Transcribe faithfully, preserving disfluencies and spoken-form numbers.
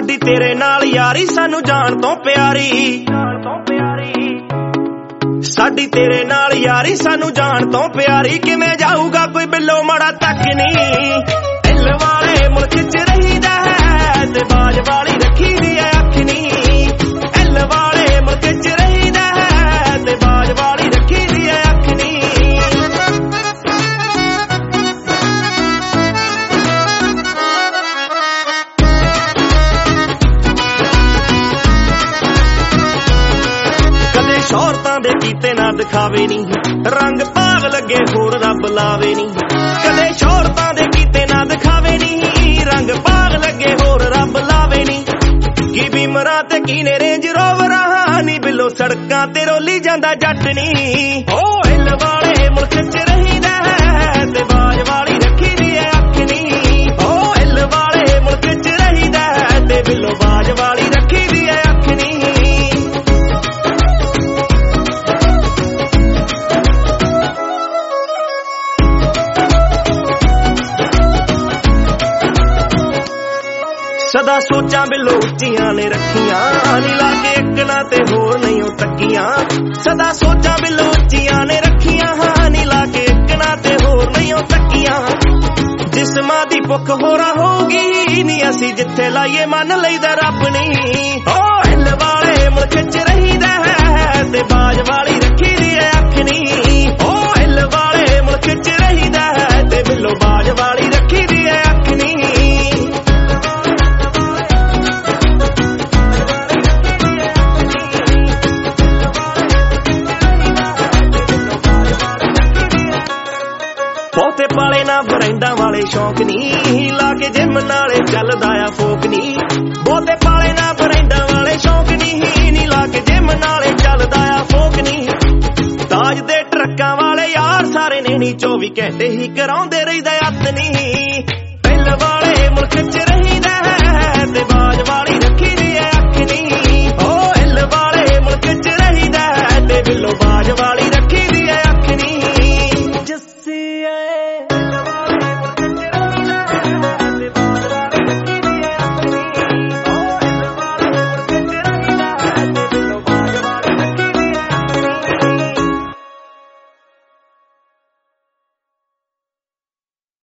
ਸਾਡੀ ਤੇਰੇ ਨਾਲ ਯਾਰੀ ਸਾਨੂੰ ਜਾਣ ਤੋਂ ਪਿਆਰੀ, ਸਾਡੀ ਤੇਰੇ ਨਾਲ ਯਾਰੀ ਸਾਨੂੰ ਜਾਣ ਤੋਂ ਪਿਆਰੀ। ਕਿਵੇਂ ਜਾਊਗਾ ਕੋਈ ਬਿੱਲੋ ਮਾੜਾ ਤੱਕ ਨਹੀਂ, ਦਿਲ ਵਾਲੇ ਮੁਲਕ ਚ ਰਹੀਦਾ ਹੈ ਤੇ ਬਾਜ ਵਾਲੀ ਰੱਖੀ ਦੀ ਐ ਅੱਖ ਨੀ। ਦਿਲ ਵਾਲੇ ਮੁਲਕ ਚ ਰਹੀਦਾ ਹੈ ਤੇ ਬਾਜ ਵਾਲੀ ਰੱਖੀ ਦੀ ਐ ਅੱਖ ਨੀ। ਸ਼ੌਹਰਤਾਂ ਦੇ ਕੀਤੇ ਨਾ ਦਿਖਾਵੇ ਨੀ, ਰੰਗ ਭਾਗ ਲੱਗੇ ਹੋਰ ਰੱਬ ਲਾਵੇ ਨੀ। ਕਦੇ ਸ਼ੌਹਰਤਾਂ ਦੇ ਕੀਤੇ ਨਾ ਦਿਖਾਵੇ ਨੀ, ਰੰਗ ਭਾਗ ਲੱਗੇ ਹੋਰ ਰੱਬ ਲਾਵੇ ਨੀ। ਕੀ ਬੀਮਰਾਂ ਤੇ ਕੀ ਨੇ ਰੇਂਜ ਰੋਵਰਾਂ ਨੀ, ਬਿੱਲੋ ਸੜਕਾਂ ਤੇ ਰੋਲੀ ਜਾਂਦਾ ਜੱਟ ਨੀ। ਓ ਹਿੱਲ ਵਾਲੇ ਮੁਲਕ ਚ ਰਹੀਦਾ ਹੈ ਤੇ ਬਾਜ ਵਾਲੀ ਰੱਖੀ ਦੀ ਐ ਅੱਖ ਨੀ। ਓ ਹਿੱਲ ਵਾਲੇ ਮੁਲਕ ਚ ਰਹੀਦਾ ਹੈ ਤੇ ਬਿੱਲੋ ਬਾਜ ਵਾਲੀ ਰੱਖੀ ਦੀ ਐ ਅੱਖ ਨੀ। ਸਦਾ ਸੋਚਾਂ ਬਿੱਲੋ ਉੱਚੀਆਂ ਨੇ ਰੱਖੀਆਂ ਨੀ, ਲਾ ਕੇ ਇੱਕ ਨਾ ਤੇ ਹੋਰ ਨਹੀਂ ਉਹ ਤੱਕੀਆਂ। ਸਦਾ ਸੋਚਾਂ ਬਿੱਲੋ ਉੱਚੀਆਂ ਨੇ ਰੱਖੀਆਂ ਨੀ, ਲਾ ਕੇ ਇੱਕ ਨਾ ਤੇ ਹੋਰ ਨਹੀਂ ਉਹ ਤੱਕੀਆਂ। ਜਿਸਮਾਂ ਦੀ ਭੁੱਖ ਹੋਰਾਂ ਹੋਊਗੀ ਨੀ, ਅਸੀਂ ਜਿੱਥੇ ਲਾਈਏ ਮੰਨ ਲਈਦਾ ਰੱਬ ਨੀ। ਓ ਹਿੱਲ ਵਾਲੇ ਮੁਲਕ ਚ ਰਹੀਦਾ ਹੈ ਤੇ ਬਾਜ ਵਾਲੀ ਰੱਖੀ ਦੀ ਐ ਅੱਖ ਨੀ। ਓ ਹਿੱਲ ਵਾਲੇ ਮੁਲਕ ਚ ਰਹੀਦਾ ਹੈ ਤੇ ਬਿੱਲੋ ਬਾਜ ਵਾਲੀ ਰੱਖੀ ਦੀ ਐ ਅੱਖ ਨੀ। ਬਹੁਤੇ ਪਾਲੇ ਨਾ ਬਰੈਂਡਾਂ ਵਾਲੇ ਸ਼ੌਕ ਨੀ, ਲਾ ਕੇ ਜਿਮ ਨਾਲੇ ਚੱਲਦਾ ਆ ਫੋਕ ਨੀ। ਬਹੁਤੇ ਪਾਲੇ ਨਾ ਬਰੈਂਡਾਂ ਵਾਲੇ ਸ਼ੌਕ ਨੀ, ਨੀ ਲਾ ਕੇ ਜਿਮ ਨਾਲੇ ਚੱਲਦਾ ਆ ਫੋਕ ਨੀ। ਤਾਜ ਦੇ ਟਰੱਕਾਂ ਵਾਲੇ ਯਾਰ ਸਾਰੇ ਨੇ ਨੀ, ਚੌਵੀ ਘੰਟੇ ਹੀ ਕਰਾਉਂਦੇ ਰਹਿੰਦਾ ਅੱਤ ਨੀ। ਦਿਲ ਵਾਲੇ ਮੁਲਕ ਚ